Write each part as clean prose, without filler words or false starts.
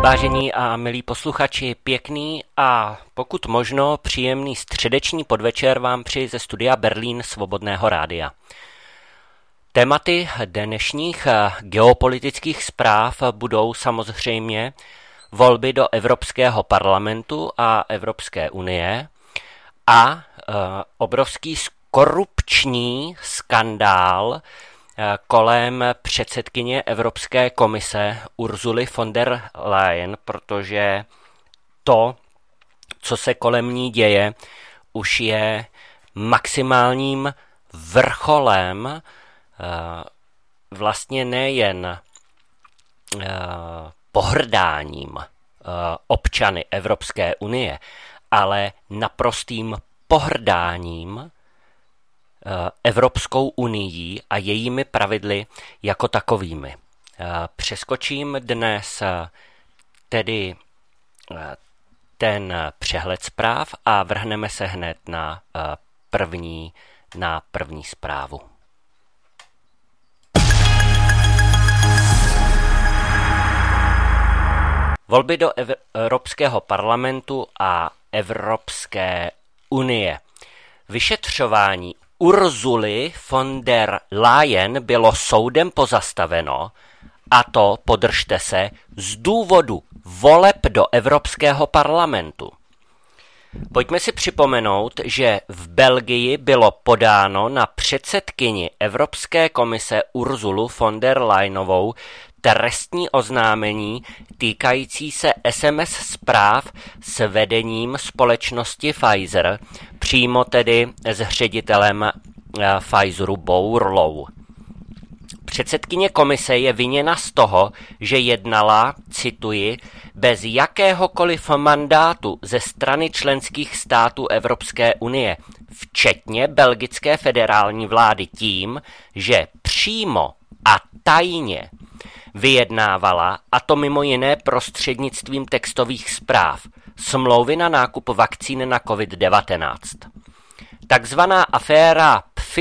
Vážení a milí posluchači, pěkný a pokud možno příjemný středeční podvečer vám přeji ze studia Berlín Svobodného rádia. Tématy dnešních geopolitických zpráv budou samozřejmě volby do Evropského parlamentu a Evropské unie a obrovský korupční skandál kolem předsedkyně Evropské komise Ursuly von der Leyen, protože to, co se kolem ní děje, už je maximálním vrcholem vlastně nejen pohrdáním občany Evropské unie, ale naprostým pohrdáním Evropskou unií a jejími pravidly jako takovými. Přeskočím dnes tedy ten přehled zpráv a vrhneme se hned na první zprávu. Volby do Evropského parlamentu a Evropské unie. Vyšetřování Ursuly von der Leyen bylo soudem pozastaveno, a to, podržte se, z důvodu voleb do Evropského parlamentu. Pojďme si připomenout, že v Belgii bylo podáno na předsedkyni Evropské komise Ursulu von der Leyenovou trestní oznámení týkající se SMS zpráv s vedením společnosti Pfizer, přímo tedy s ředitelem Pfizeru Bourlou. Předsedkyně komise je viněna z toho, že jednala, cituji, bez jakéhokoliv mandátu ze strany členských států Evropské unie, včetně belgické federální vlády tím, že přímo a tajně vyjednávala, a to mimo jiné prostřednictvím textových zpráv, smlouvy na nákup vakcín na COVID-19. Takzvaná aféra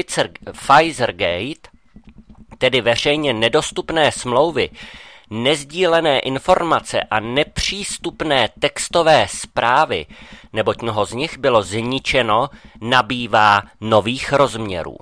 Pfizergate, tedy veřejně nedostupné smlouvy, nezdílené informace a nepřístupné textové zprávy, neboť mnoho z nich bylo zničeno, nabývá nových rozměrů.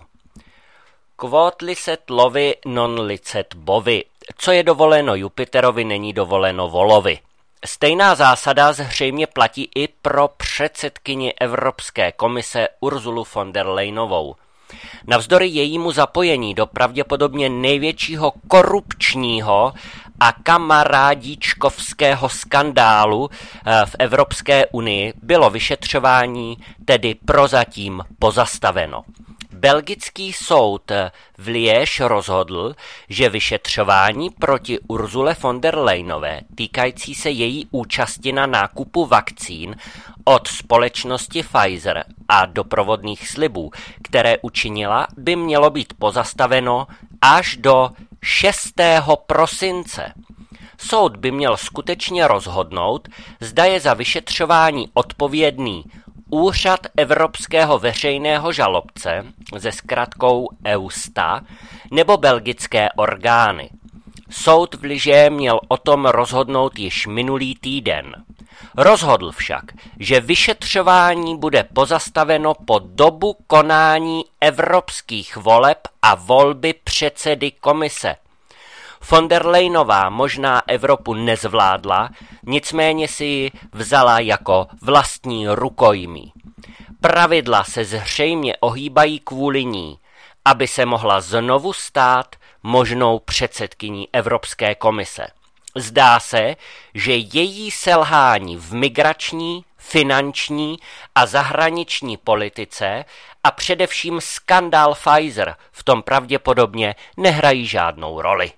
Quod licet lovi non licet bovi. Co je dovoleno Jupiterovi, není dovoleno volovi. Stejná zásada zřejmě platí i pro předsedkyni Evropské komise Ursulu von der Leyenovou. Navzdory jejímu zapojení do pravděpodobně největšího korupčního a kamarádičkovského skandálu v Evropské unii bylo vyšetřování tedy prozatím pozastaveno. Belgický soud v Liège rozhodl, že vyšetřování proti Ursule von der Leyenové týkající se její účasti na nákupu vakcín od společnosti Pfizer a doprovodných slibů, které učinila, by mělo být pozastaveno až do 6. prosince. Soud by měl skutečně rozhodnout, zda je za vyšetřování odpovědný Úřad Evropského veřejného žalobce se zkratkou EUSTA nebo belgické orgány. Soud v Liže měl o tom rozhodnout již minulý týden. Rozhodl však, že vyšetřování bude pozastaveno po dobu konání evropských voleb a volby předsedy komise. Von der Leyenová možná Evropu nezvládla, nicméně si ji vzala jako vlastní rukojmí. Pravidla se zřejmě ohýbají kvůli ní, aby se mohla znovu stát možnou předsedkyní Evropské komise. Zdá se, že její selhání v migrační, finanční a zahraniční politice a především skandál Pfizer v tom pravděpodobně nehrají žádnou roli.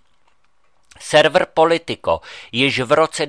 Server Politico již v roce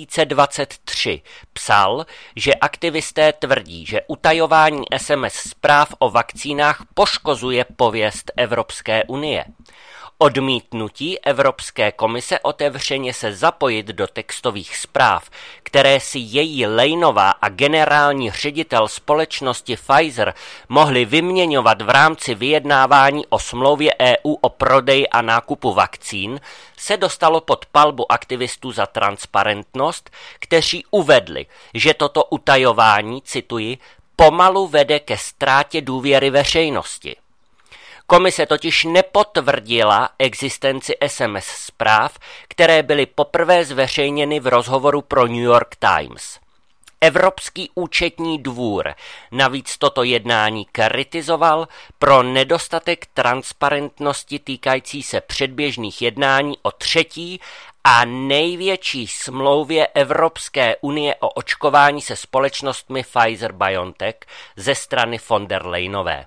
2023 psal, že aktivisté tvrdí, že utajování SMS zpráv o vakcínách poškozuje pověst Evropské unie. Odmítnutí Evropské komise otevřeně se zapojit do textových zpráv, které si její Lejnová a generální ředitel společnosti Pfizer mohli vyměňovat v rámci vyjednávání o smlouvě EU o prodeji a nákupu vakcín, se dostalo pod palbu aktivistů za transparentnost, kteří uvedli, že toto utajování, cituji, pomalu vede ke ztrátě důvěry veřejnosti. Komise totiž nepotvrdila existenci SMS zpráv, které byly poprvé zveřejněny v rozhovoru pro New York Times. Evropský účetní dvůr navíc toto jednání kritizoval pro nedostatek transparentnosti týkající se předběžných jednání o třetí a největší smlouvě Evropské unie o očkování se společnostmi Pfizer-BioNTech ze strany von der Leyenové.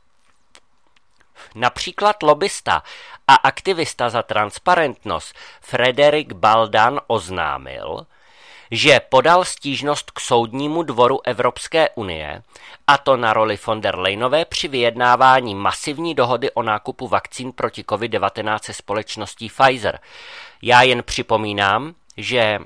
Například lobista a aktivista za transparentnost Frederik Baldan oznámil, že podal stížnost k Soudnímu dvoru Evropské unie, a to na roli von der Leyenové při vyjednávání masivní dohody o nákupu vakcín proti COVID-19 se společností Pfizer. Já jen připomínám, že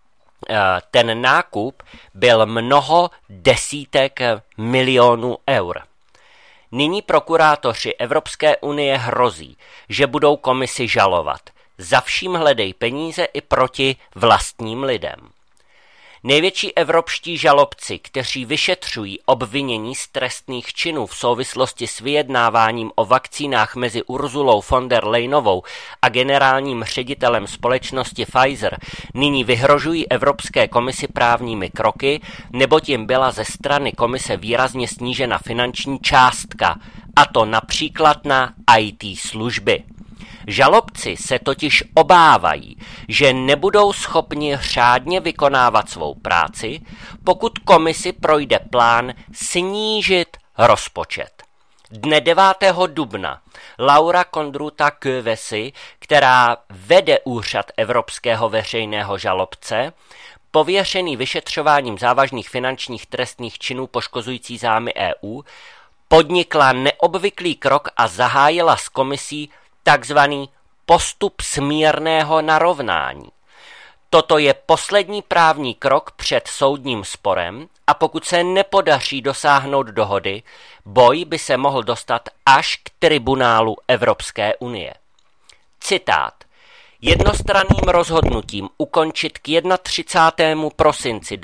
ten nákup byl mnoho desítek milionů eur. Nyní prokurátoři Evropské unie hrozí, že budou komisi žalovat. Za vším hledej peníze i proti vlastním lidem. Největší evropští žalobci, kteří vyšetřují obvinění z trestných činů v souvislosti s vyjednáváním o vakcínách mezi Urzulou von der Leyenovou a generálním ředitelem společnosti Pfizer, nyní vyhrožují Evropské komisi právními kroky, neboť jim byla ze strany komise výrazně snížena finanční částka, a to například na IT služby. Žalobci se totiž obávají, že nebudou schopni řádně vykonávat svou práci, pokud komisi projde plán snížit rozpočet. Dne 9. dubna Laura Kondruta Kövesi, která vede úřad Evropského veřejného žalobce, pověřený vyšetřováním závažných finančních trestných činů poškozující zájmy EU, podnikla neobvyklý krok a zahájila s komisí takzvaný postup smírného narovnání. Toto je poslední právní krok před soudním sporem a pokud se nepodaří dosáhnout dohody, boj by se mohl dostat až k tribunálu Evropské unie. Citát. Jednostranným rozhodnutím ukončit k 31. prosinci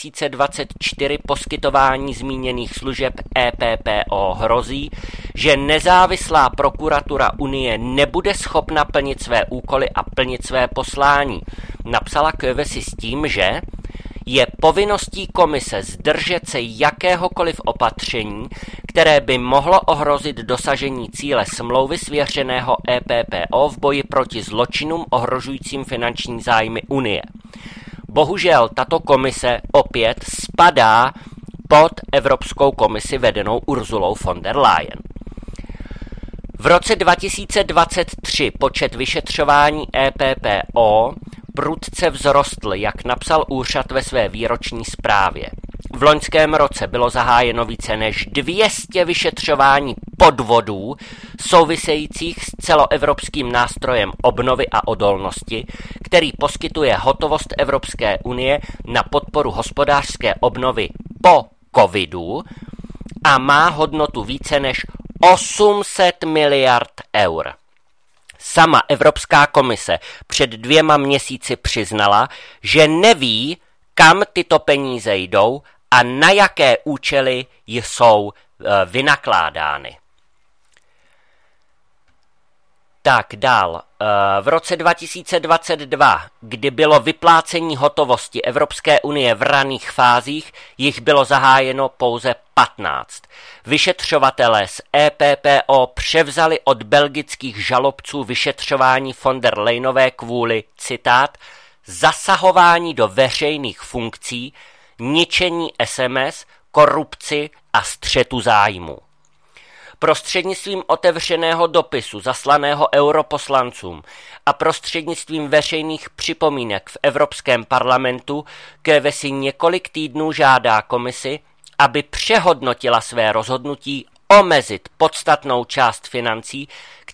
2024 poskytování zmíněných služeb EPPO hrozí, že nezávislá prokuratura Unie nebude schopna plnit své úkoly a plnit své poslání. Napsala Kövesi s tím, že je povinností komise zdržet se jakéhokoliv opatření, které by mohlo ohrozit dosažení cíle smlouvy svěřeného EPPO v boji proti zločinům ohrožujícím finanční zájmy Unie. Bohužel tato komise opět spadá pod Evropskou komisi vedenou Urzulou von der Leyen. V roce 2023 počet vyšetřování EPPO prudce vzrostl, jak napsal úřad ve své výroční zprávě. V loňském roce bylo zahájeno více než 200 vyšetřování podvodů souvisejících s celoevropským nástrojem obnovy a odolnosti, který poskytuje hotovost Evropské unie na podporu hospodářské obnovy po covidu a má hodnotu více než 800 miliard eur. Sama Evropská komise před 2 měsíci přiznala, že neví, kam tyto peníze jdou a na jaké účely jsou vynakládány. Tak dál. V roce 2022, kdy bylo vyplácení hotovosti Evropské unie v raných fázích, jich bylo zahájeno pouze 15. Vyšetřovatelé z EPPO převzali od belgických žalobců vyšetřování von der Leyenové kvůli, citát, zasahování do veřejných funkcí, ničení SMS, korupci a střetu zájmů. Prostřednictvím otevřeného dopisu zaslaného europoslancům a prostřednictvím veřejných připomínek v Evropském parlamentu Kövesi několik týdnů žádá komisi, aby přehodnotila své rozhodnutí omezit podstatnou část financí,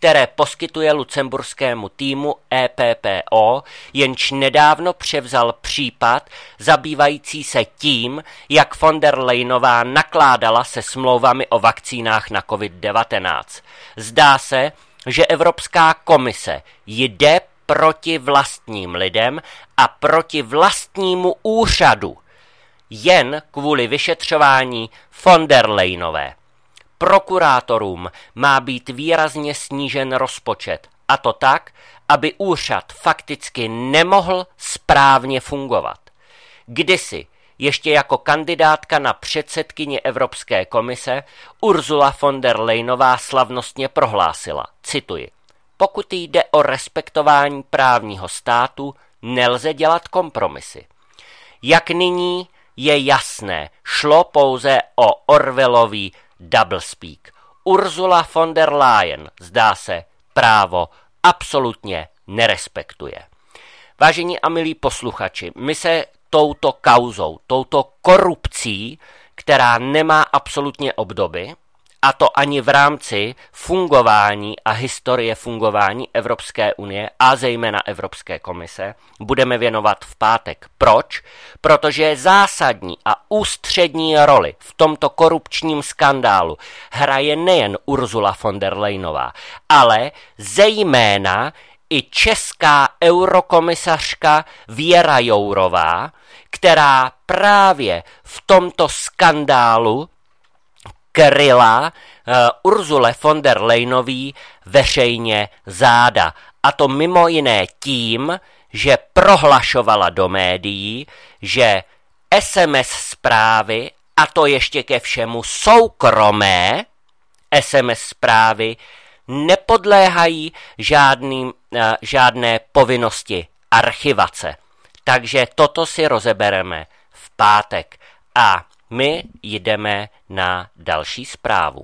které poskytuje lucemburskému týmu EPPO, jenž nedávno převzal případ zabývající se tím, jak von der Leyenová nakládala se smlouvami o vakcínách na COVID-19. Zdá se, že Evropská komise jde proti vlastním lidem a proti vlastnímu úřadu jen kvůli vyšetřování von der Leyenové. Prokurátorům má být výrazně snížen rozpočet, a to tak, aby úřad fakticky nemohl správně fungovat. Kdysi, ještě jako kandidátka na předsedkyni Evropské komise, Ursula von der Leyenová slavnostně prohlásila, cituji, pokud jde o respektování právního státu, nelze dělat kompromisy. Jak nyní je jasné, šlo pouze o Orwellový doublespeak. Ursula von der Leyen, zdá se, právo absolutně nerespektuje. Vážení a milí posluchači, my se touto kauzou, touto korupcí, která nemá absolutně obdoby, a to ani v rámci fungování a historie fungování Evropské unie a zejména Evropské komise, budeme věnovat v pátek. Proč? Protože zásadní a ústřední roli v tomto korupčním skandálu hraje nejen Ursula von der Leyenová, ale zejména i česká eurokomisařka Věra Jourová, která právě v tomto skandálu kryla Ursule von der Leyenový veřejně záda. A to mimo jiné tím, že prohlašovala do médií, že SMS zprávy, a to ještě ke všemu soukromé SMS zprávy, nepodléhají žádné povinnosti archivace. Takže toto si rozebereme v pátek a my jdeme na další zprávu.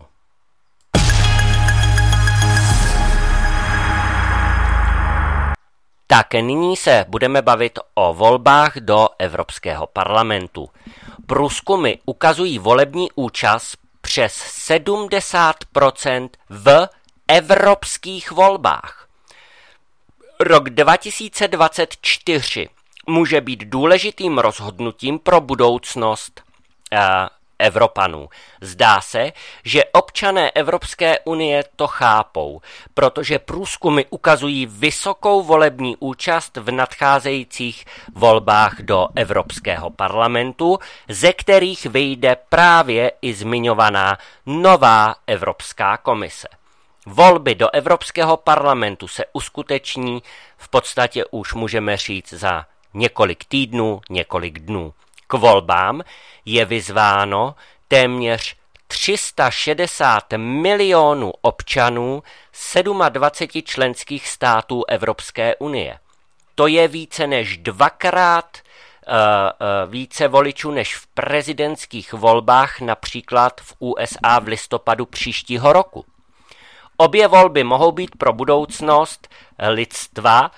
Tak nyní se budeme bavit o volbách do Evropského parlamentu. Průzkumy ukazují volební účast přes 70% v evropských volbách. Rok 2024 může být důležitým rozhodnutím pro budoucnost Evropanů. Zdá se, že občané Evropské unie to chápou, protože průzkumy ukazují vysokou volební účast v nadcházejících volbách do Evropského parlamentu, ze kterých vyjde právě i zmiňovaná nová Evropská komise. Volby do Evropského parlamentu se uskuteční v podstatě už můžeme říct za několik týdnů, několik dnů. K volbám je vyzváno téměř 360 milionů občanů 27 členských států Evropské unie. To je více než dvakrát více voličů než v prezidentských volbách, například v USA v listopadu příštího roku. Obě volby mohou být pro budoucnost lidstva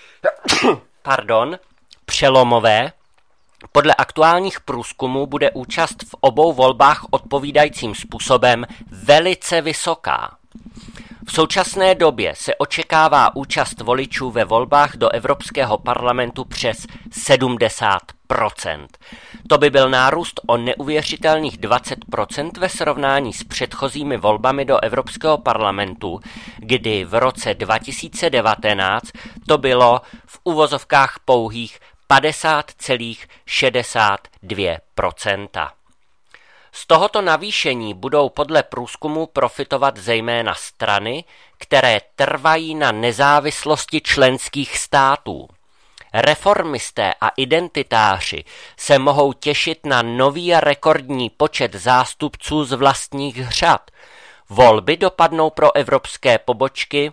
přelomové. Podle aktuálních průzkumů bude účast v obou volbách odpovídajícím způsobem velice vysoká. V současné době se očekává účast voličů ve volbách do Evropského parlamentu přes 70%. To by byl nárůst o neuvěřitelných 20% ve srovnání s předchozími volbami do Evropského parlamentu, kdy v roce 2019 to bylo v uvozovkách pouhých 50,62%. Z tohoto navýšení budou podle průzkumu profitovat zejména strany, které trvají na nezávislosti členských států. Reformisté a identitáři se mohou těšit na nový a rekordní počet zástupců z vlastních řad. Volby dopadnou pro evropské pobočky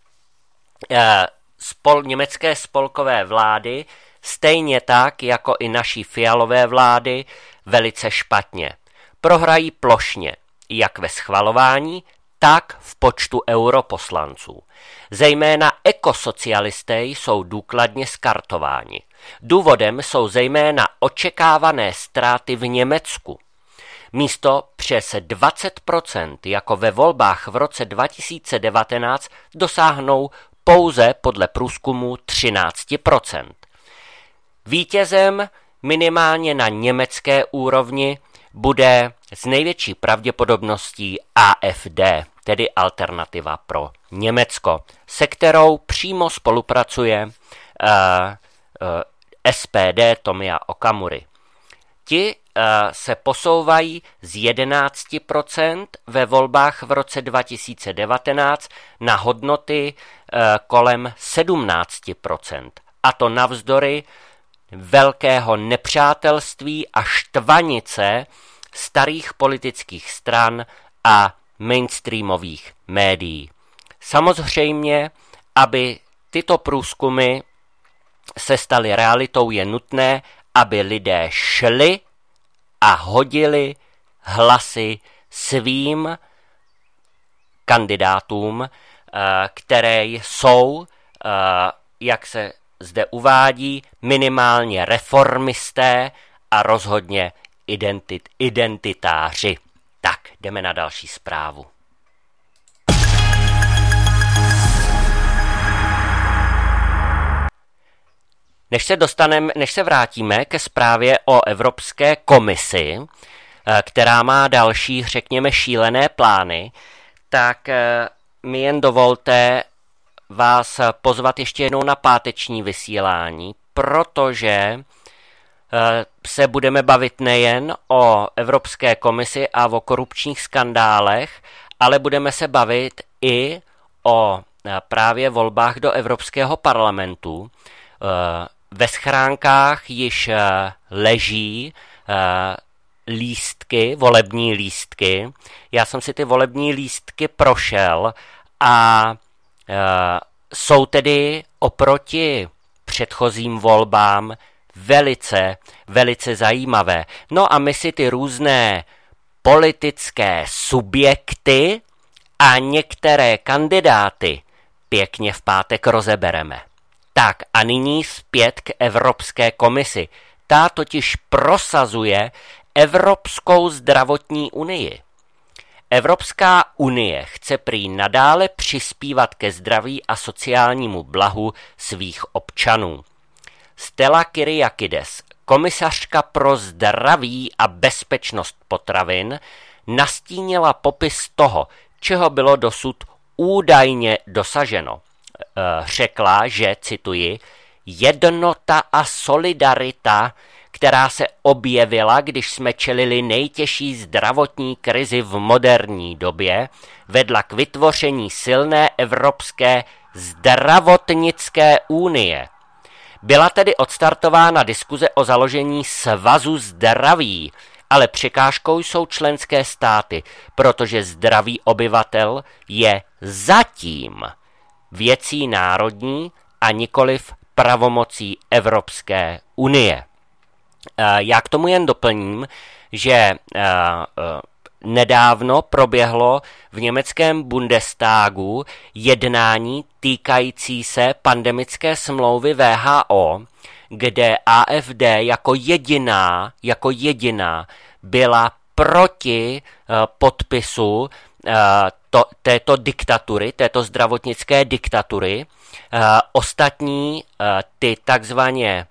německé spolkové vlády, stejně tak jako i naší Fialové vlády, velice špatně. Prohrají plošně, jak ve schvalování, tak v počtu europoslanců. Zejména ekosocialisté jsou důkladně skartováni. Důvodem jsou zejména očekávané ztráty v Německu. místo přes 20%, jako ve volbách v roce 2019, dosáhnou pouze podle průzkumu 13%. Vítězem minimálně na německé úrovni bude s největší pravděpodobností AfD, tedy Alternativa pro Německo, se kterou přímo spolupracuje SPD Tomia Okamury. Ti se posouvají z 11% ve volbách v roce 2019 na hodnoty kolem 17%. A to navzdory velkého nepřátelství a štvanice starých politických stran a mainstreamových médií. Samozřejmě, aby tyto průzkumy se staly realitou, je nutné, aby lidé šli a hodili hlasy svým kandidátům, které jsou, jak se zde uvádí, minimálně reformisté a rozhodně identitáři. Tak, jdeme na další zprávu. Než se vrátíme ke zprávě o Evropské komisi, která má další, řekněme, šílené plány, tak mi jen dovolte vás pozvat ještě jednou na páteční vysílání, protože se budeme bavit nejen o Evropské komisi a o korupčních skandálech, ale budeme se bavit i o právě volbách do Evropského parlamentu. Ve schránkách již leží lístky, volební lístky. Já jsem si ty volební lístky prošel a jsou tedy oproti předchozím volbám velice zajímavé. No a my si ty různé politické subjekty a některé kandidáty pěkně v pátek rozebereme. Tak a nyní zpět k Evropské komisi. Ta totiž prosazuje Evropskou zdravotní unii. Evropská unie chce prý nadále přispívat ke zdraví a sociálnímu blahu svých občanů. Stella Kyriakides, komisařka pro zdraví a bezpečnost potravin, nastínila popis toho, čeho bylo dosud údajně dosaženo. Řekla, že, cituji, jednota a solidarita, která se objevila, když jsme čelili nejtěžší zdravotní krizi v moderní době, vedla k vytvoření silné Evropské zdravotnické unie. Byla tedy odstartována diskuze o založení svazu zdraví, ale překážkou jsou členské státy, protože zdraví obyvatel je zatím věcí národní a nikoliv pravomocí Evropské unie. Já k tomu jen doplním, že nedávno proběhlo v německém Bundestagu jednání týkající se pandemické smlouvy WHO, kde AfD jako jediná byla proti podpisu této diktatury, této zdravotnické diktatury. Ostatní ty takzvaně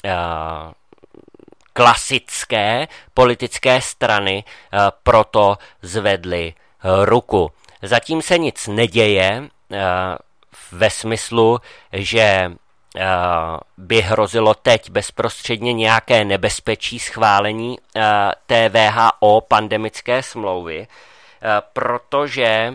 klasické politické strany proto zvedly ruku. Zatím se nic neděje ve smyslu, že by hrozilo teď bezprostředně nějaké nebezpečí schválení té WHO pandemické smlouvy, protože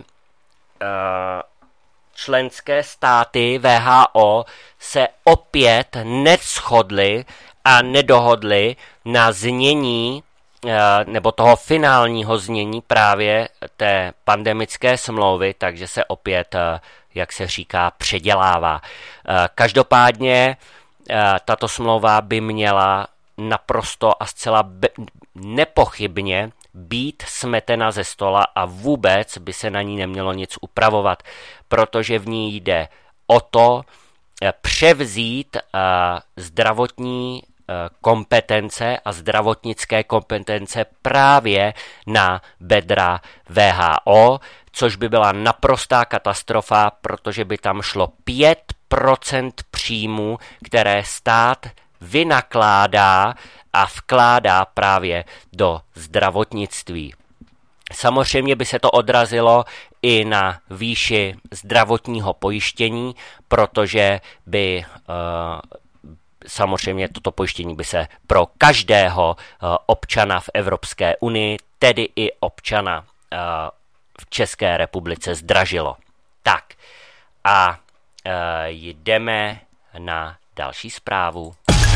členské státy WHO se opět neshodly a nedohodly na znění nebo toho finálního znění právě té pandemické smlouvy, takže se opět, jak se říká, předělává. Každopádně tato smlouva by měla naprosto a zcela nepochybně být smetena ze stola a vůbec by se na ní nemělo nic upravovat, protože v ní jde o to převzít zdravotní kompetence a zdravotnické kompetence právě na bedra WHO, což by byla naprostá katastrofa, protože by tam šlo 5% příjmů, které stát vynakládá a vkládá právě do zdravotnictví. Samozřejmě by se to odrazilo i na výši zdravotního pojištění, protože by samozřejmě toto pojištění by se pro každého občana v Evropské unii, tedy i občana v České republice, zdražilo. Tak a jdeme na další zprávu.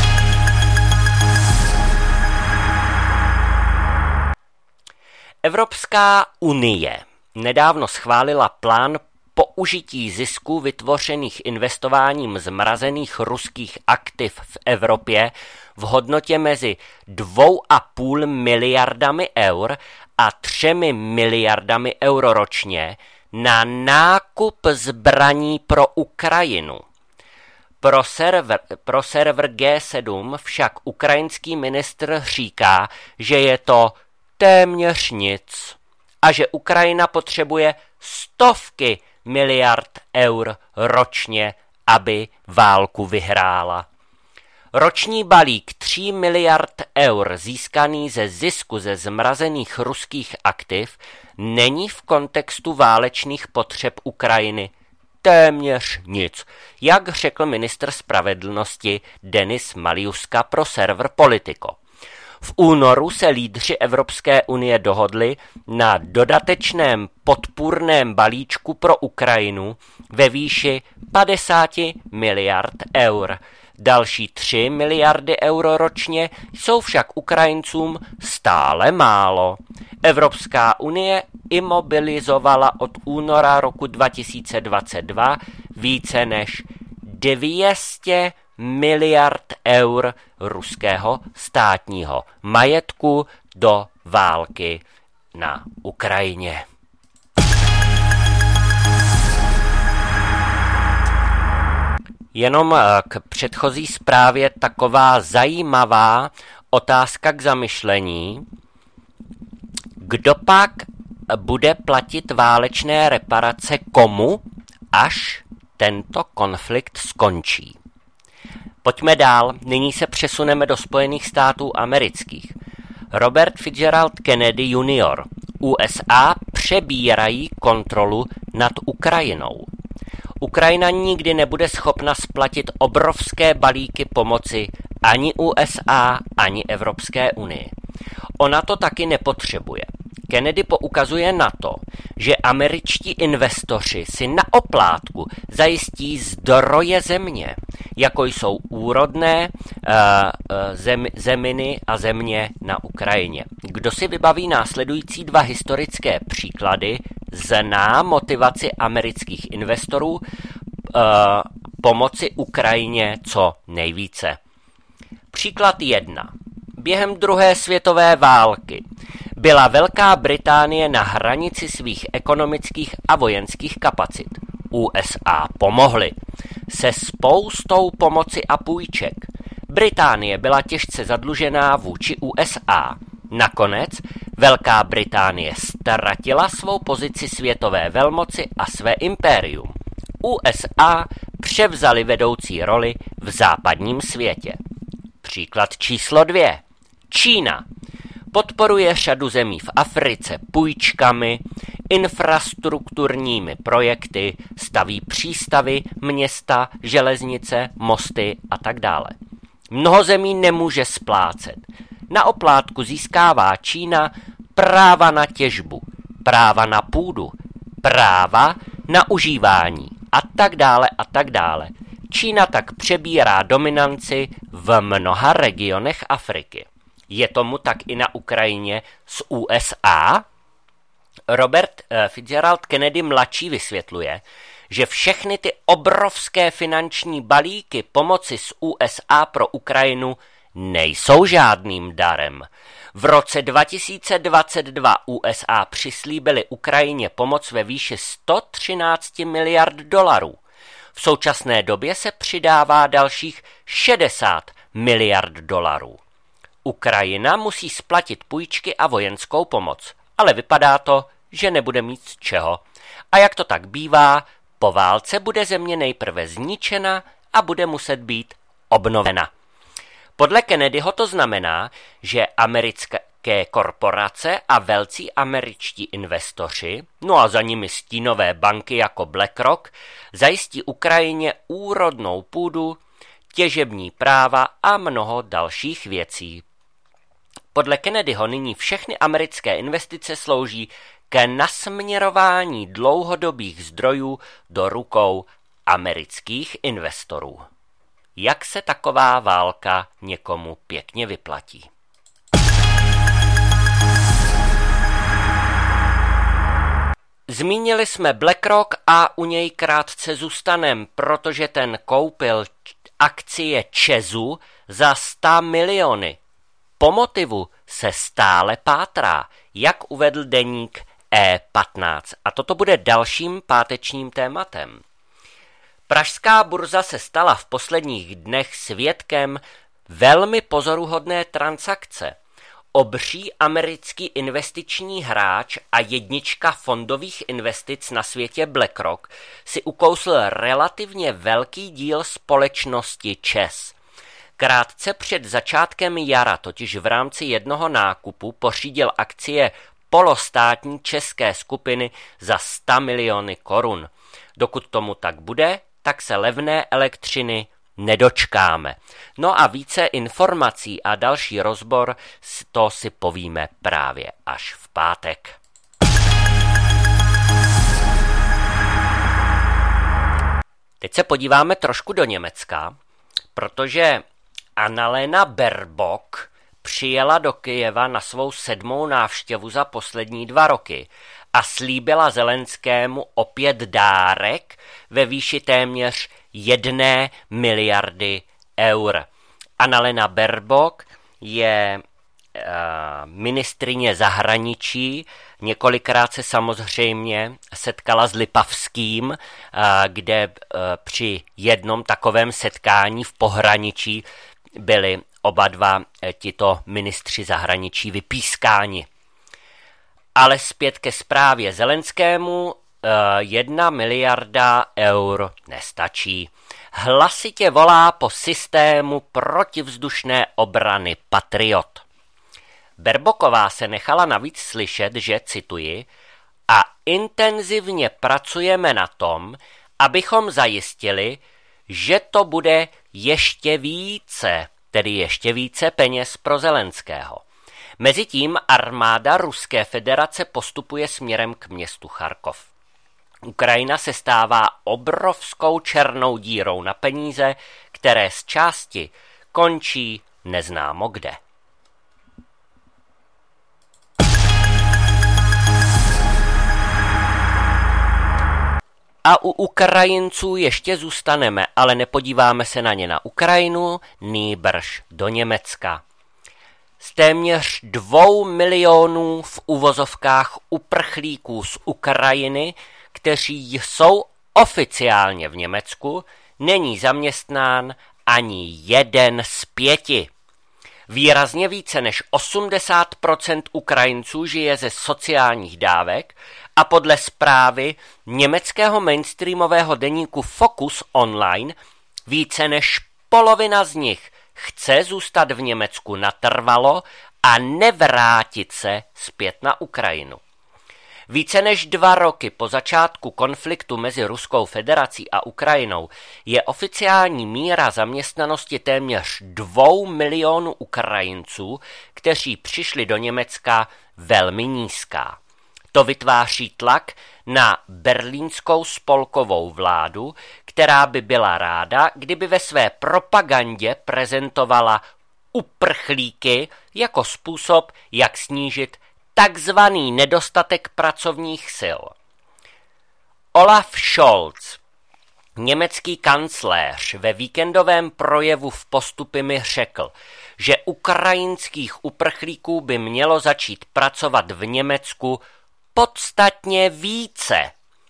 Evropská unie nedávno schválila plán použití zisků vytvořených investováním zmrazených ruských aktiv v Evropě v hodnotě mezi 2,5 miliardami eur a 3 miliardami euro ročně na nákup zbraní pro Ukrajinu. Pro server G7 však ukrajinský ministr říká, že je to téměř nic a že Ukrajina potřebuje stovky miliard eur ročně, aby válku vyhrála. Roční balík 3 miliard eur získaný ze zisku ze zmrazených ruských aktiv není v kontextu válečných potřeb Ukrajiny téměř nic, jak řekl ministr spravedlnosti Denis Maljuska pro server Politico. V únoru se lídři Evropské unie dohodli na dodatečném podpůrném balíčku pro Ukrajinu ve výši 50 miliard eur. Další 3 miliardy euro ročně jsou však Ukrajincům stále málo. Evropská unie imobilizovala od února roku 2022 více než 200 miliard eur ruského státního majetku do války na Ukrajině. Jenom k předchozí zprávě taková zajímavá otázka k zamyšlení. Kdo pak bude platit válečné reparace komu, až tento konflikt skončí? Pojďme dál, nyní se přesuneme do Spojených států amerických. Robert Fitzgerald Kennedy Jr. USA přebírají kontrolu nad Ukrajinou. Ukrajina nikdy nebude schopna splatit obrovské balíky pomoci ani USA, ani Evropské unii. Ona to taky nepotřebuje. Kennedy poukazuje na to, že američtí investoři si na oplátku zajistí zdroje země, jako jsou úrodné zeminy a země na Ukrajině. Kdo si vybaví následující dva historické příklady, zná motivaci amerických investorů pomoci Ukrajině co nejvíce. Příklad 1. Během druhé světové války byla Velká Británie na hranici svých ekonomických a vojenských kapacit. USA pomohly se spoustou pomoci a půjček. Británie byla těžce zadlužená vůči USA. Nakonec Velká Británie ztratila svou pozici světové velmoci a své impérium. USA převzali vedoucí roli v západním světě. Příklad číslo 2. Čína podporuje řadu zemí v Africe půjčkami, infrastrukturními projekty, staví přístavy, města, železnice, mosty a tak dále. Mnoho zemí nemůže splácet. Na oplátku získává Čína práva na těžbu, práva na půdu, práva na užívání a tak dále a tak dále. Čína tak přebírá dominanci v mnoha regionech Afriky. Je tomu tak i na Ukrajině s USA? Robert Fitzgerald Kennedy mladší vysvětluje, že všechny ty obrovské finanční balíky pomoci z USA pro Ukrajinu nejsou žádným darem. V roce 2022 USA přislíbily Ukrajině pomoc ve výši 113 miliard dolarů. V současné době se přidává dalších 60 miliard dolarů. Ukrajina musí splatit půjčky a vojenskou pomoc, ale vypadá to, že nebude mít z čeho. A jak to tak bývá, po válce bude země nejprve zničena a bude muset být obnovena. Podle Kennedyho to znamená, že americké korporace a velcí američtí investoři, no a za nimi stínové banky jako BlackRock, zajistí Ukrajině úrodnou půdu, těžební práva a mnoho dalších věcí. Podle Kennedyho nyní všechny americké investice slouží k nasměrování dlouhodobých zdrojů do rukou amerických investorů. Jak se taková válka někomu pěkně vyplatí? Zmínili jsme BlackRock a u něj krátce zůstanem, protože ten koupil akcie ČEZu za 100 miliony. Po motivu se stále pátrá, jak uvedl deník E15. A toto bude dalším pátečním tématem. Pražská burza se stala v posledních dnech svědkem velmi pozoruhodné transakce. Obří americký investiční hráč a jednička fondových investic na světě BlackRock si ukousl relativně velký díl společnosti ČEZ. Krátce před začátkem jara totiž v rámci jednoho nákupu pořídil akcie polostátní české skupiny za 100 miliony korun. Dokud tomu tak bude, tak se levné elektřiny nedočkáme. No a více informací a další rozbor to si povíme právě až v pátek. Teď se podíváme trošku do Německa, protože Annalena Baerbock přijela do Kyjeva na svou 7. návštěvu za poslední 2 roky a slíbila Zelenskému opět dárek ve výši téměř 1 miliardy eur. Annalena Baerbock je ministryně zahraničí, několikrát se samozřejmě setkala s Lipavským, kde při jednom takovém setkání v pohraničí byli oba dva tito ministři zahraničí vypískáni. Ale zpět ke zprávě Zelenskému, 1 miliarda eur nestačí. Hlasitě volá po systému protivzdušné obrany Patriot. Baerbocková se nechala navíc slyšet, že, cituji, a intenzivně pracujeme na tom, abychom zajistili, že to bude ještě více, tedy ještě více peněz pro Zelenského. Mezitím armáda Ruské federace postupuje směrem k městu Charkov. Ukrajina se stává obrovskou černou dírou na peníze, které z části končí neznámo kde. A u Ukrajinců ještě zůstaneme, ale nepodíváme se na ně na Ukrajinu, nýbrž do Německa. Z téměř 2 milionů v uvozovkách uprchlíků z Ukrajiny, kteří jsou oficiálně v Německu, není zaměstnán ani 1 z 5. Výrazně více než 80% Ukrajinců žije ze sociálních dávek a podle zprávy německého mainstreamového deníku Focus Online více než polovina z nich chce zůstat v Německu natrvalo a nevrátit se zpět na Ukrajinu. Více než 2 roky po začátku konfliktu mezi Ruskou federací a Ukrajinou je oficiální míra zaměstnanosti téměř 2 milionů Ukrajinců, kteří přišli do Německa, velmi nízká. To vytváří tlak na berlínskou spolkovou vládu, která by byla ráda, kdyby ve své propagandě prezentovala uprchlíky jako způsob, jak snížit takzvaný nedostatek pracovních sil. Olaf Scholz, německý kancléř, ve víkendovém projevu v Postupimi řekl, že ukrajinských uprchlíků by mělo začít pracovat v Německu podstatně více.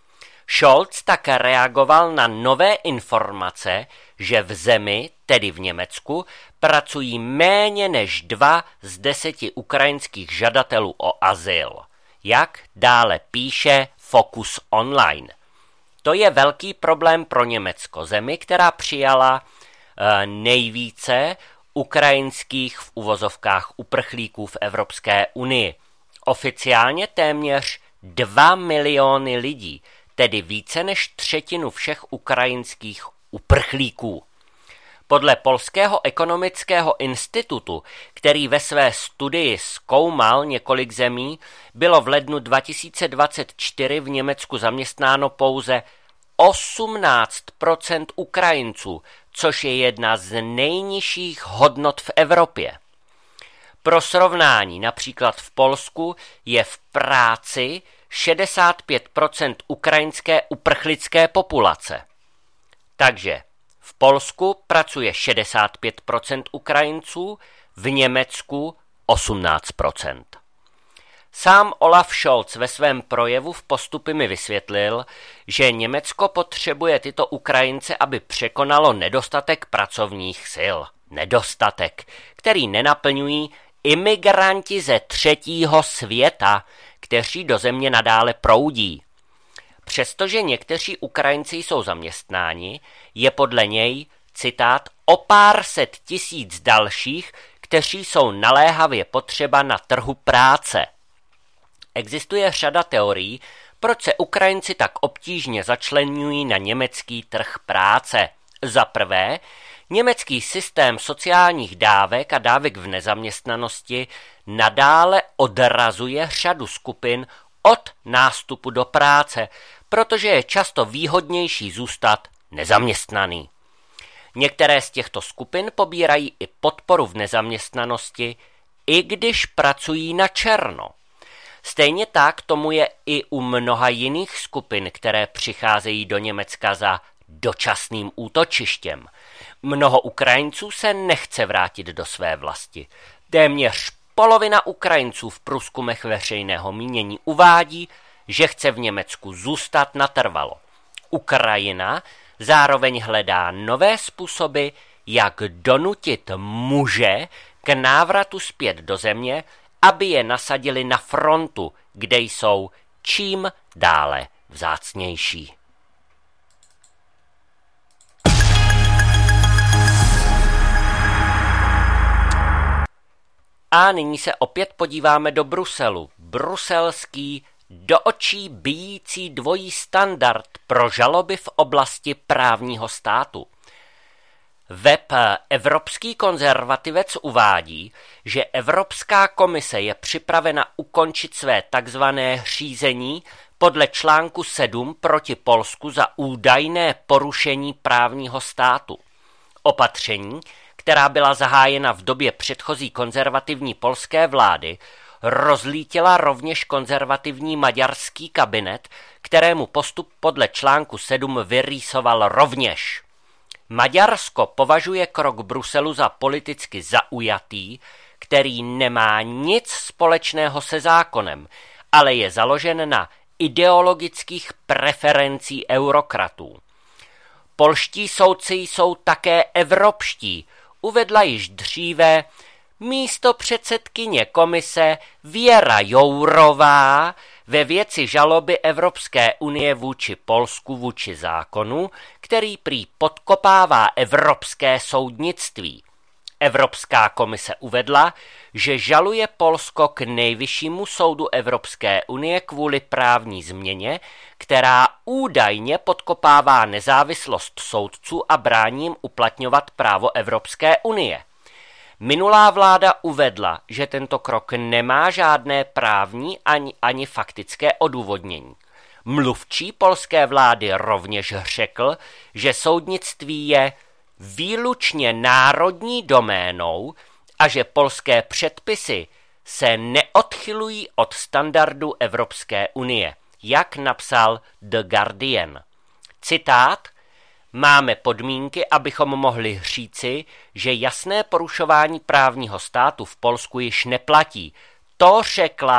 Scholz tak reagoval na nové informace, že v zemi, tedy v Německu, pracují méně než 2 z 10 ukrajinských žadatelů o azyl, jak dále píše Focus Online. To je velký problém pro Německo, zemi, která přijala nejvíce ukrajinských v uvozovkách uprchlíků v Evropské unii. Oficiálně téměř 2 miliony lidí, tedy více než třetinu všech ukrajinských uprchlíků. Podle Polského ekonomického institutu, který ve své studii zkoumal několik zemí, bylo v lednu 2024 v Německu zaměstnáno pouze 18% Ukrajinců, což je jedna z nejnižších hodnot v Evropě. Pro srovnání, například v Polsku je v práci 65% ukrajinské uprchlické populace. Takže v Polsku pracuje 65% Ukrajinců, v Německu 18%. Sám Olaf Scholz ve svém projevu v Postupy mi vysvětlil, že Německo potřebuje tyto Ukrajince, aby překonalo nedostatek pracovních sil. Nedostatek, který nenaplňují imigranti ze třetího světa, kteří do země nadále proudí. Přestože někteří Ukrajinci jsou zaměstnáni, je podle něj, citát, o pár set tisíc dalších, kteří jsou naléhavě potřeba na trhu práce. Existuje řada teorií, proč se Ukrajinci tak obtížně začleňují na německý trh práce. Za prvé, německý systém sociálních dávek a dávek v nezaměstnanosti nadále odrazuje řadu skupin od nástupu do práce, protože je často výhodnější zůstat nezaměstnaný. Některé z těchto skupin pobírají i podporu v nezaměstnanosti, i když pracují na černo. Stejně tak tomu je i u mnoha jiných skupin, které přicházejí do Německa za dočasným útočištěm. Mnoho Ukrajinců se nechce vrátit do své vlasti. Téměř polovina Ukrajinců v průzkumech veřejného mínění uvádí, že chce v Německu zůstat natrvalo. Ukrajina zároveň hledá nové způsoby, jak donutit muže k návratu zpět do země, aby je nasadili na frontu, kde jsou čím dále vzácnější. A nyní se opět podíváme do Bruselu. Bruselský, do očí bijící dvojí standard pro žaloby v oblasti právního státu. Web Evropský konzervativec uvádí, že Evropská komise je připravena ukončit své takzvané řízení podle článku 7 proti Polsku za údajné porušení právního státu. Opatření, která byla zahájena v době předchozí konzervativní polské vlády, rozlítila rovněž konzervativní maďarský kabinet, kterému postup podle článku 7 vyrýsoval rovněž. Maďarsko považuje krok Bruselu za politicky zaujatý, který nemá nic společného se zákonem, ale je založen na ideologických preferencí eurokratů. Polští soudci jsou také evropští, uvedla již dříve místopředsedkyně komise Věra Jourová ve věci žaloby Evropské unie vůči Polsku vůči zákonu, který prý podkopává evropské soudnictví. Evropská komise uvedla, že žaluje Polsko k Nejvyššímu soudu Evropské unie kvůli právní změně, která údajně podkopává nezávislost soudců a brání jim uplatňovat právo Evropské unie. Minulá vláda uvedla, že tento krok nemá žádné právní ani faktické odůvodnění. Mluvčí polské vlády rovněž řekl, že soudnictví je výlučně národní doménou a že polské předpisy se neodchylují od standardu Evropské unie, jak napsal The Guardian. Citát: máme podmínky, abychom mohli říci, že jasné porušování právního státu v Polsku již neplatí. To řekla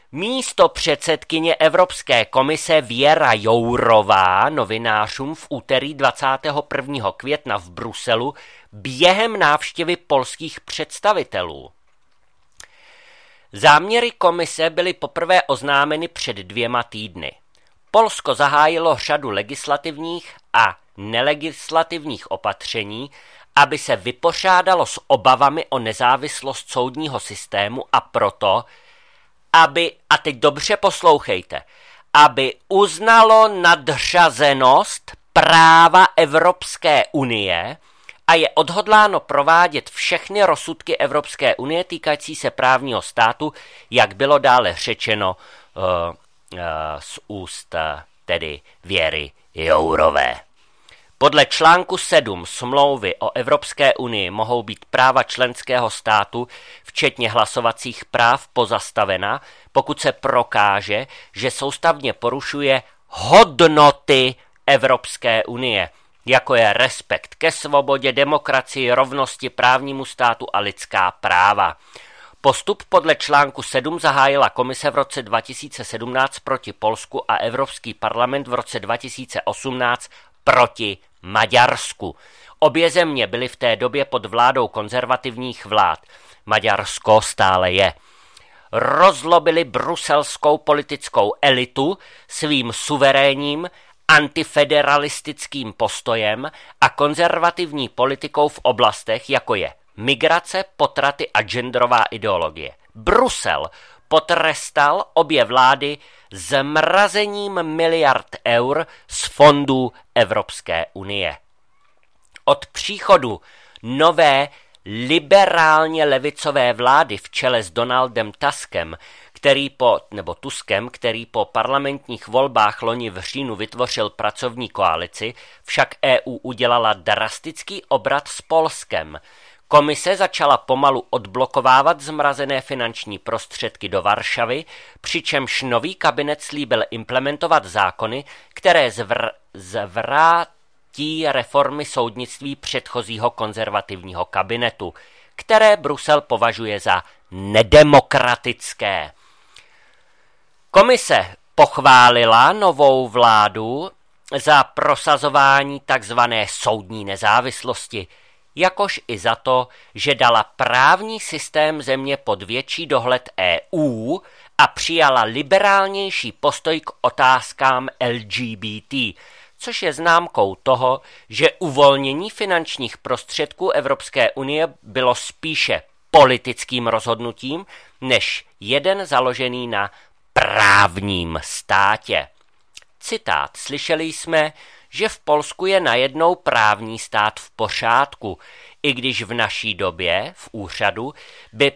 Místopředsedkyně Evropské komise Věra Jourová novinářům v úterý 21. května v Bruselu během návštěvy polských představitelů. Záměry komise byly poprvé oznámeny před 2 týdny. Polsko zahájilo řadu legislativních a nelegislativních opatření, aby se vypořádalo s obavami o nezávislost soudního systému a proto, aby, a teď dobře poslouchejte, aby uznalo nadřazenost práva Evropské unie a je odhodláno provádět všechny rozsudky Evropské unie týkající se právního státu, jak bylo dále řečeno z úst tedy Věry Jourové. Podle článku 7 smlouvy o Evropské unii mohou být práva členského státu, včetně hlasovacích práv, pozastavena, pokud se prokáže, že soustavně porušuje hodnoty Evropské unie, jako je respekt ke svobodě, demokracii, rovnosti, právnímu státu a lidská práva. Postup podle článku 7 zahájila komise v roce 2017 proti Polsku a Evropský parlament v roce 2018 proti Maďarsku. Obě země byly v té době pod vládou konzervativních vlád. Maďarsko stále je. Rozlobili bruselskou politickou elitu svým suverénním antifederalistickým postojem a konzervativní politikou v oblastech, jako je migrace, potraty a genderová ideologie. Brusel potrestal obě vlády zmrazením miliard eur z fondů Evropské unie. Od příchodu nové liberálně levicové vlády v čele s Donaldem Tuskem, který po parlamentních volbách loni v říjnu vytvořil pracovní koalici, však EU udělala drastický obrat s Polskem. Komise začala pomalu odblokovávat zmrazené finanční prostředky do Varšavy, přičemž nový kabinet slíbil implementovat zákony, které zvrátí reformy soudnictví předchozího konzervativního kabinetu, které Brusel považuje za nedemokratické. Komise pochválila novou vládu za prosazování tzv. Soudní nezávislosti, jakož i za to, že dala právní systém země pod větší dohled EU a přijala liberálnější postoj k otázkám LGBT, což je známkou toho, že uvolnění finančních prostředků Evropské unie bylo spíše politickým rozhodnutím, než jeden založený na právním státě. Citát: slyšeli jsme, že v Polsku je najednou právní stát v pořádku, i když v naší době v úřadu by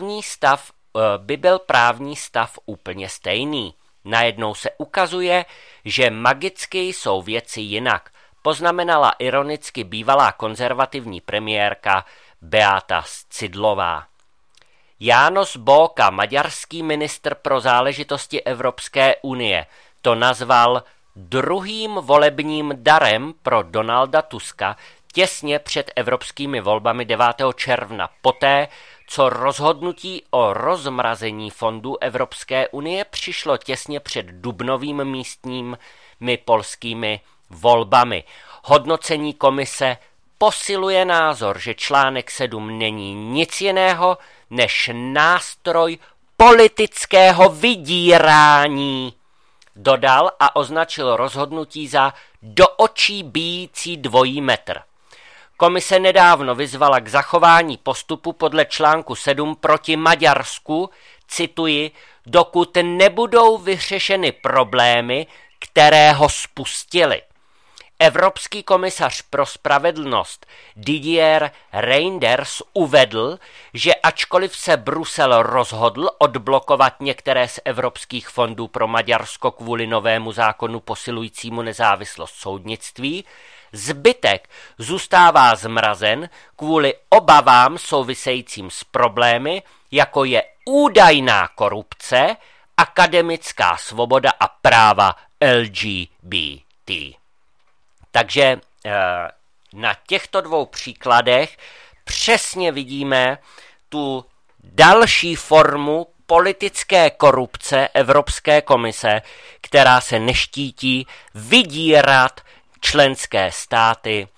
byl právní stav úplně stejný. Najednou se ukazuje, že magicky jsou věci jinak, poznamenala ironicky bývalá konzervativní premiérka Beata Szydlová. János Bóka, maďarský ministr pro záležitosti Evropské unie, to nazval druhým volebním darem pro Donalda Tuska těsně před evropskými volbami 9. června, poté, co rozhodnutí o rozmrazení fondů Evropské unie přišlo těsně před dubnovými místními polskými volbami. Hodnocení komise posiluje názor, že článek 7 není nic jiného než nástroj politického vydírání. Dodal a označil rozhodnutí za do očí bijící dvojí metr. Komise nedávno vyzvala k zachování postupu podle článku 7 proti Maďarsku, cituji, dokud nebudou vyřešeny problémy, které ho spustily. Evropský komisař pro spravedlnost Didier Reynders uvedl, že ačkoliv se Brusel rozhodl odblokovat některé z evropských fondů pro Maďarsko kvůli novému zákonu posilujícímu nezávislost soudnictví, zbytek zůstává zmrazen kvůli obavám souvisejícím s problémy, jako je údajná korupce, akademická svoboda a práva LGBT. Takže na těchto dvou příkladech přesně vidíme tu další formu politické korupce Evropské komise, která se neštítí vydírat členské státy,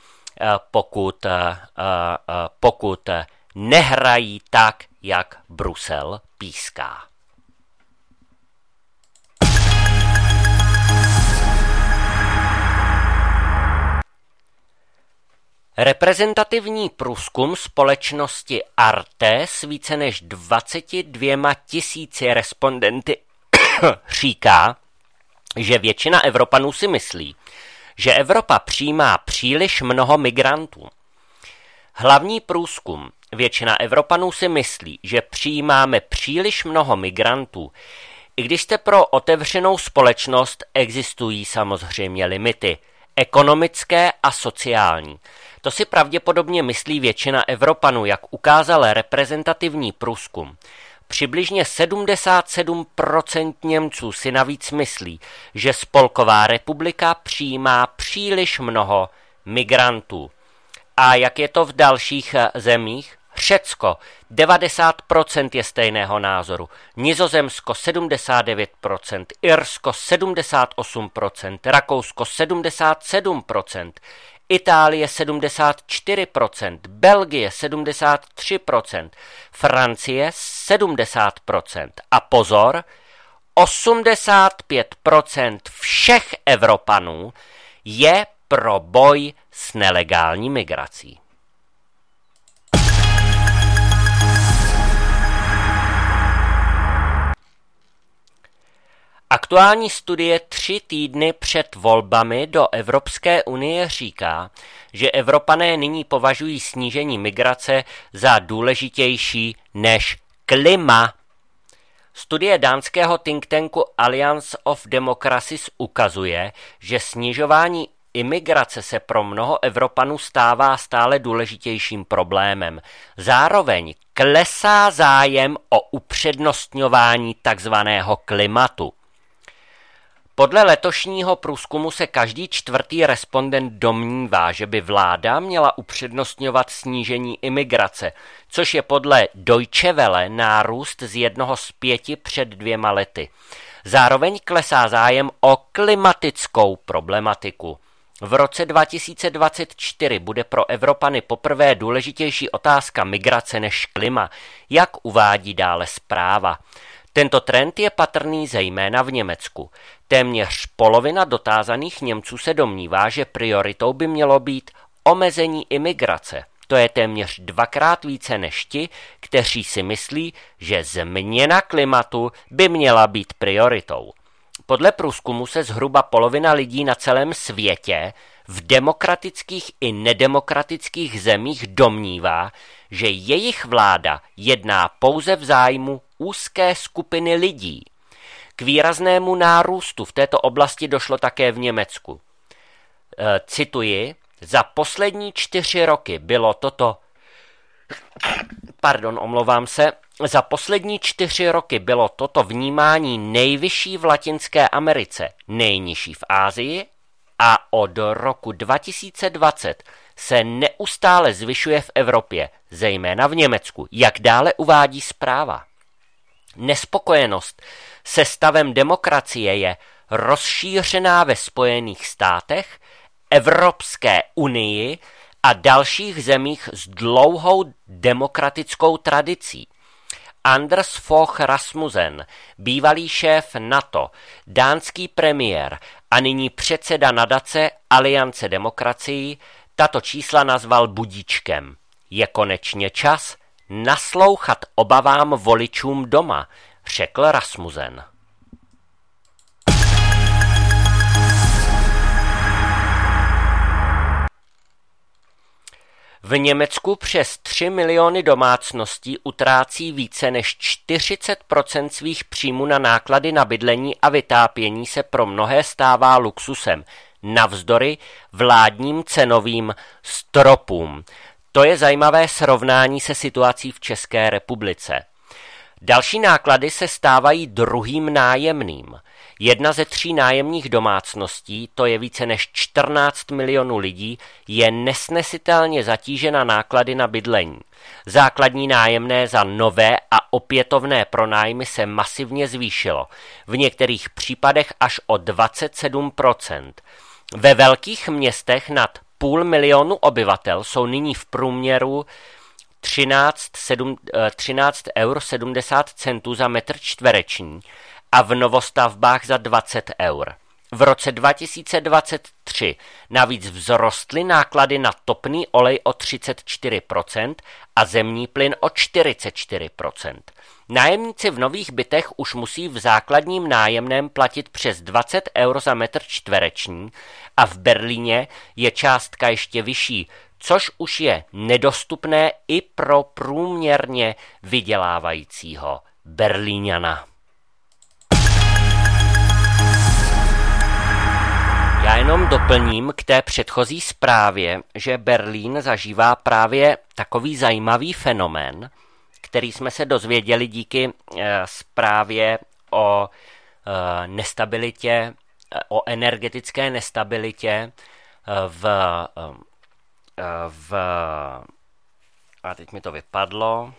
pokud nehrají tak, jak Brusel píská. Reprezentativní průzkum společnosti Arte s více než 22 000 respondenty říká, že většina Evropanů si myslí, že Evropa přijímá příliš mnoho migrantů. Hlavní průzkum: většina Evropanů si myslí, že přijímáme příliš mnoho migrantů. I když jste pro otevřenou společnost, existují samozřejmě limity, ekonomické a sociální. To si pravděpodobně myslí většina Evropanů, jak ukázal reprezentativní průzkum. Přibližně 77% Němců si navíc myslí, že Spolková republika přijímá příliš mnoho migrantů. A jak je to v dalších zemích? Řecko 90% je stejného názoru, Nizozemsko 79%, Irsko 78%, Rakousko 77%, Itálie 74%, Belgie 73%, Francie 70% a pozor, 85% všech Evropanů je pro boj s nelegální migrací. Aktuální studie 3 týdny před volbami do Evropské unie říká, že Evropané nyní považují snížení migrace za důležitější než klima. Studie dánského think tanku Alliance of Democracies ukazuje, že snižování imigrace se pro mnoho Evropanů stává stále důležitějším problémem. Zároveň klesá zájem o upřednostňování takzvaného klimatu. Podle letošního průzkumu se každý 4. respondent domnívá, že by vláda měla upřednostňovat snížení imigrace, což je podle Deutsche Welle nárůst z 1 z 5 před 2 lety. Zároveň klesá zájem o klimatickou problematiku. V roce 2024 bude pro Evropany poprvé důležitější otázka migrace než klima, jak uvádí dále zpráva. Tento trend je patrný zejména v Německu. Téměř polovina dotázaných Němců se domnívá, že prioritou by mělo být omezení imigrace. To je téměř 2krát více než ti, kteří si myslí, že změna klimatu by měla být prioritou. Podle průzkumu se zhruba polovina lidí na celém světě v demokratických i nedemokratických zemích domnívá, že jejich vláda jedná pouze v zájmu úzké skupiny lidí. K výraznému nárůstu v této oblasti došlo také v Německu. Cituji, za poslední 4 roky bylo toto... Za poslední 4 roky bylo toto vnímání nejvyšší v Latinské Americe, nejnižší v Asii a od roku 2020 se neustále zvyšuje v Evropě, zejména v Německu, jak dále uvádí zpráva. Nespokojenost se stavem demokracie je rozšířená ve Spojených státech, Evropské unii a dalších zemích s dlouhou demokratickou tradicí. Anders Fogh Rasmussen, bývalý šéf NATO, dánský premiér a nyní předseda nadace Aliance demokracií, tato čísla nazval budíčkem. Je konečně čas naslouchat obavám voličům doma, řekl Rasmussen. V Německu přes 3 miliony domácností utrácí více než 40% svých příjmů na náklady na bydlení a vytápění se pro mnohé stává luxusem, navzdory vládním cenovým stropům. To je zajímavé srovnání se situací v České republice. Další náklady se stávají druhým nájemným. 1 ze 3 nájemních domácností, to je více než 14 milionů lidí, je nesnesitelně zatížena náklady na bydlení. Základní nájemné za nové a opětovné pronájmy se masivně zvýšilo, v některých případech až o 27%. Ve velkých městech nad 500 000 obyvatel jsou nyní v průměru 13,70 € za metr čtvereční a v novostavbách za 20 €. V roce 2023 navíc vzrostly náklady na topný olej o 34% a zemní plyn o 44%. Nájemníci v nových bytech už musí v základním nájemném platit přes 20 € za metr čtvereční a v Berlíně je částka ještě vyšší, což už je nedostupné i pro průměrně vydělávajícího Berlíňana. Já jenom doplním k té předchozí zprávě, že Berlín zažívá právě takový zajímavý fenomén, který jsme se dozvěděli díky zprávě o nestabilitě, o energetické nestabilitě a teď mi to vypadlo.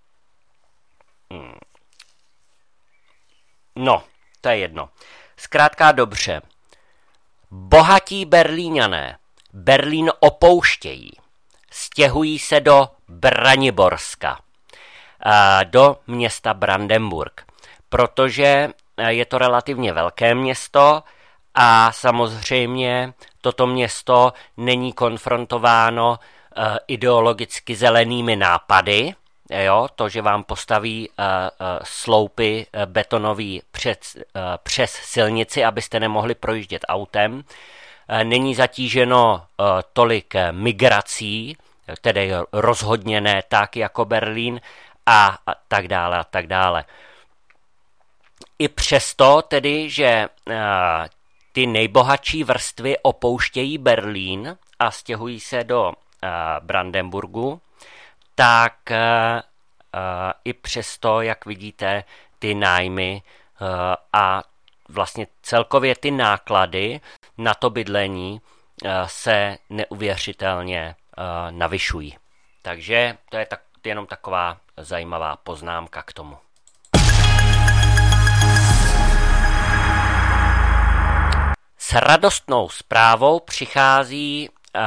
No, to je jedno. Zkrátka dobře. Bohatí Berlíňané Berlín opouštějí. Stěhují se do Braniborska, do města Brandenburg, protože je to relativně velké město a samozřejmě toto město není konfrontováno ideologicky zelenými nápady. Jo, to, že vám postaví sloupy betonový přes silnici, abyste nemohli projíždět autem. Není zatíženo tolik migrací, tedy rozhodně ne tak jako Berlín a tak dále a tak dále. I přesto tedy, že ty nejbohatší vrstvy opouštějí Berlín a stěhují se do Brandenburgu, tak i přesto, jak vidíte, ty nájmy a vlastně celkově ty náklady na to bydlení se neuvěřitelně navyšují. Takže to je jenom taková zajímavá poznámka k tomu. S radostnou zprávou přichází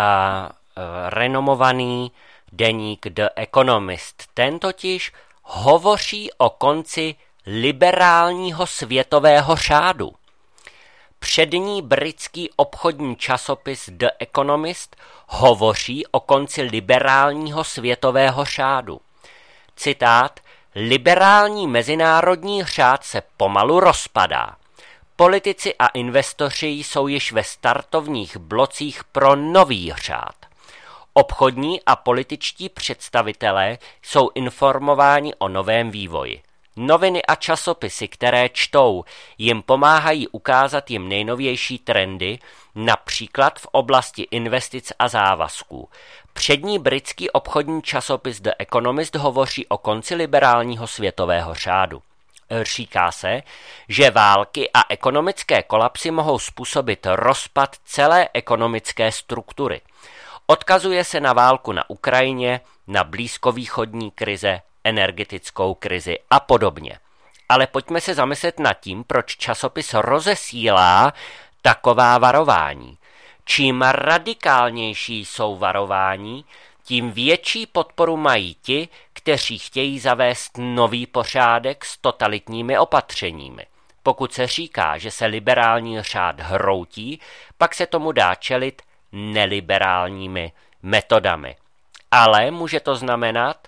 renomovaný deník The Economist. Ten totiž hovoří o konci liberálního světového řádu. Přední britský obchodní časopis The Economist hovoří o konci liberálního světového řádu. Citát: liberální mezinárodní řád se pomalu rozpadá. Politici a investoři jsou již ve startovních blocích pro nový řád. Obchodní a političtí představitelé jsou informováni o novém vývoji. Noviny a časopisy, které čtou, jim pomáhají ukázat jim nejnovější trendy, například v oblasti investic a závazků. Přední britský obchodní časopis The Economist hovoří o konci liberálního světového řádu. Říká se, že války a ekonomické kolapsy mohou způsobit rozpad celé ekonomické struktury. Odkazuje se na válku na Ukrajině, na blízkovýchodní krize, energetickou krizi a podobně. Ale pojďme se zamyslet nad tím, proč časopis rozesílá taková varování. Čím radikálnější jsou varování, tím větší podporu mají ti, kteří chtějí zavést nový pořádek s totalitními opatřeními. Pokud se říká, že se liberální řád hroutí, pak se tomu dá čelit neliberálními metodami. Ale může to znamenat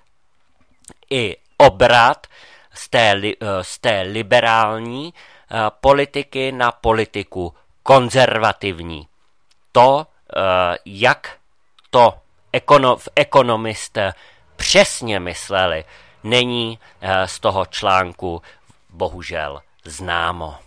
i obrat z té liberální politiky na politiku konzervativní. To, jak to Economist přesně mysleli, není z toho článku bohužel známo.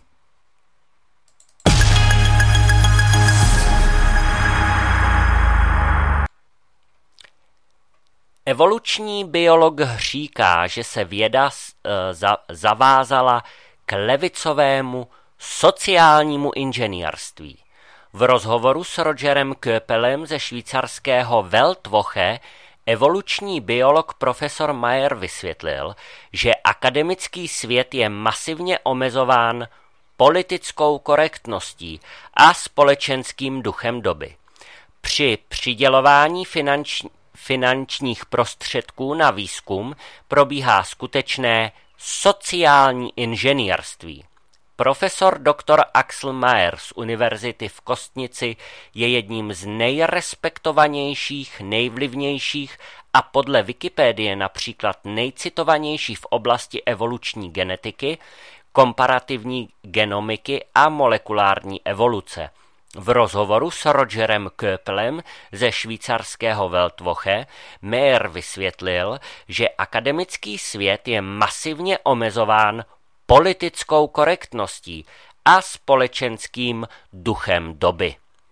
Evoluční biolog říká, že se věda zavázala k levicovému sociálnímu inženýrství. V rozhovoru s Rogerem Köppelem ze švýcarského Weltwoche evoluční biolog profesor Mayer vysvětlil, že akademický svět je masivně omezován politickou korektností a společenským duchem doby. Při přidělování finančních prostředků na výzkum probíhá skutečné sociální inženýrství. Profesor dr. Axel Mayer z Univerzity v Kostnici je jedním z nejrespektovanějších, nejvlivnějších a podle Wikipedie například nejcitovanější v oblasti evoluční genetiky, komparativní genomiky a molekulární evoluce. V rozhovoru s Rogerem Köppelem ze švýcarského Weltwoche Mayer vysvětlil, že akademický svět je masivně omezován politickou korektností a společenským duchem doby.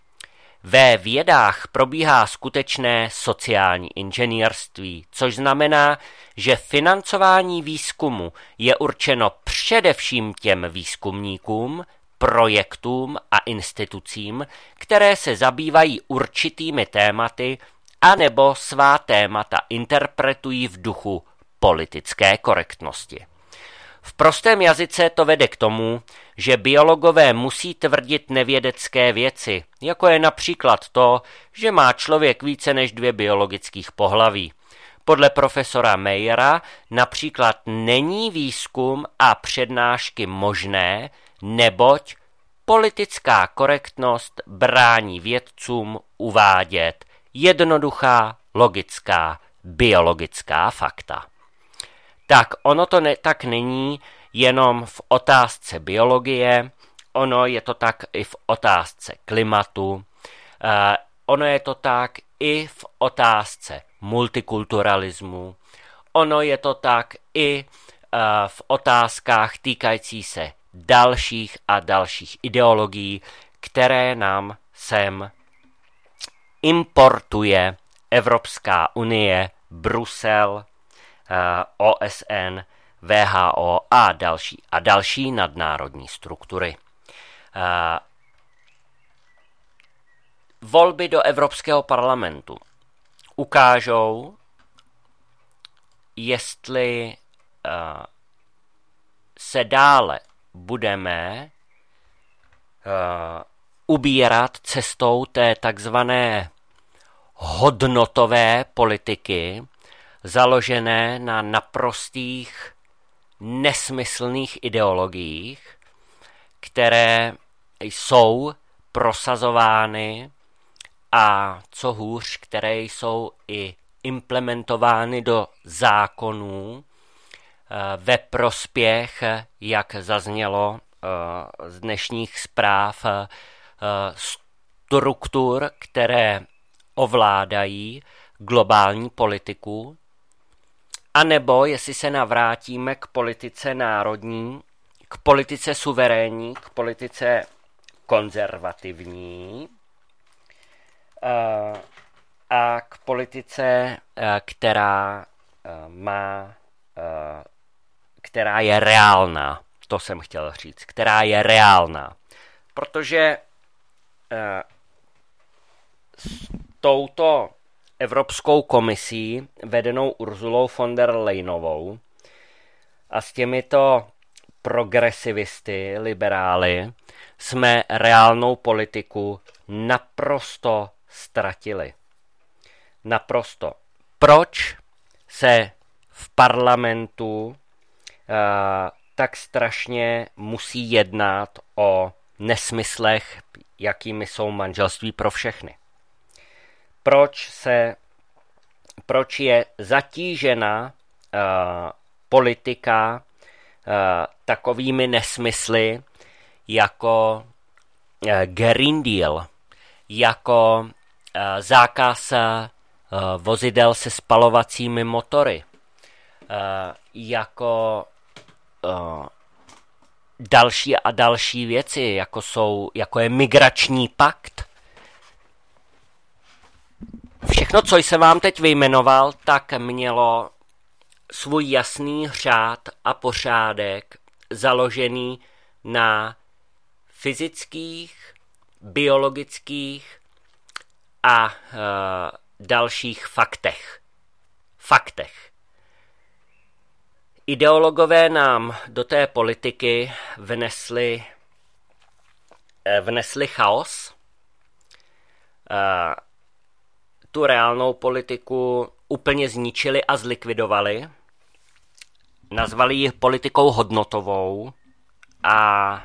Ve vědách probíhá skutečné sociální inženýrství, což znamená, že financování výzkumu je určeno především těm výzkumníkům, projektům a institucím, které se zabývají určitými tématy anebo svá témata interpretují v duchu politické korektnosti. V prostém jazyce to vede k tomu, že biologové musí tvrdit nevědecké věci, jako je například to, že má člověk více než 2 biologických pohlaví. Podle profesora Mayera například není výzkum a přednášky možné, neboť politická korektnost brání vědcům uvádět jednoduchá, logická, biologická fakta. Tak ono to tak není jenom v otázce biologie, ono je to tak i v otázce klimatu, ono je to tak i v otázce multikulturalismu, ono je to tak i v otázkách týkající se dalších a dalších ideologií, které nám sem importuje Evropská unie, Brusel, OSN, WHO a další nadnárodní struktury. Volby do Evropského parlamentu ukážou, jestli se dále budeme ubírat cestou té takzvané hodnotové politiky, založené na naprostých nesmyslných ideologiích, které jsou prosazovány a co hůř, které jsou i implementovány do zákonů ve prospěch, jak zaznělo z dnešních zpráv, struktur, které ovládají globální politiku, anebo jestli se navrátíme k politice národní, k politice suverénní, k politice konzervativní a k politice, která je reálná. To jsem chtěl říct, která je reálná. Protože s touto Evropskou komisí vedenou Urzulou von der Leyenovou a s těmito progresivisty, liberály, jsme reálnou politiku naprosto ztratili. Naprosto. Proč se v parlamentu tak strašně musí jednat o nesmyslech, jakými jsou manželství pro všechny? Proč je zatížena politika takovými nesmysly jako Green Deal, jako zákaz vozidel se spalovacími motory, jako další a další věci, jako je migrační pakt. Všechno, co jsem vám teď vyjmenoval, tak mělo svůj jasný řád a pořádek založený na fyzických, biologických a dalších faktech. Ideologové nám do té politiky vnesli chaos. Tu reálnou politiku úplně zničili a zlikvidovali. Nazvali ji politikou hodnotovou a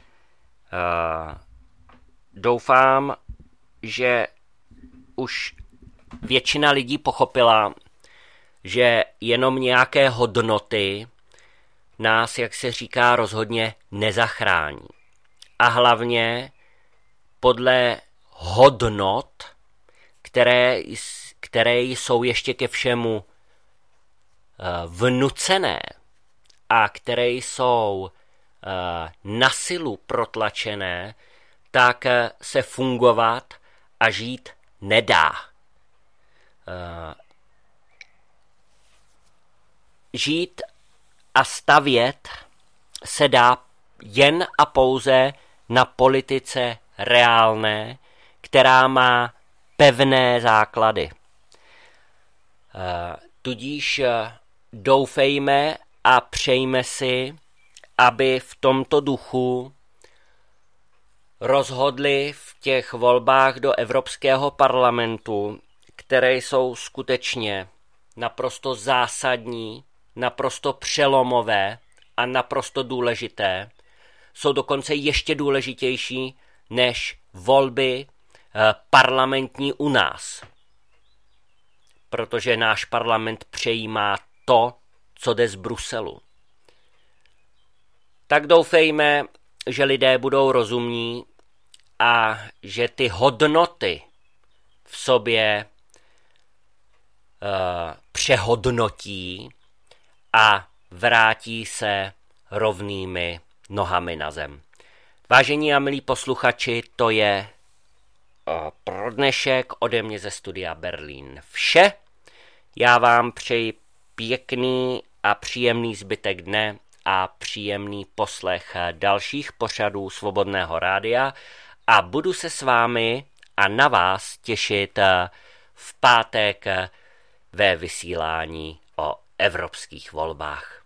doufám, že už většina lidí pochopila, že jenom nějaké hodnoty nás, jak se říká, rozhodně nezachrání. A hlavně podle hodnot, které jsou ještě ke všemu vnucené a které jsou na silu protlačené, tak se fungovat a žít nedá. Žít a stavět se dá jen a pouze na politice reálné, která má pevné základy. Tudíž doufejme a přejme si, aby v tomto duchu rozhodli v těch volbách do Evropského parlamentu, které jsou skutečně naprosto zásadní, naprosto přelomové a naprosto důležité, jsou dokonce ještě důležitější než volby parlamentní u nás. Protože náš parlament přejímá to, co jde z Bruselu. Tak doufejme, že lidé budou rozumní a že ty hodnoty v sobě přehodnotí a vrátí se rovnými nohami na zem. Vážení a milí posluchači, to je pro dnešek ode mě ze studia Berlín vše. Já vám přeji pěkný a příjemný zbytek dne a příjemný poslech dalších pořadů Svobodného rádia a budu se s vámi a na vás těšit v pátek ve vysílání o evropských volbách.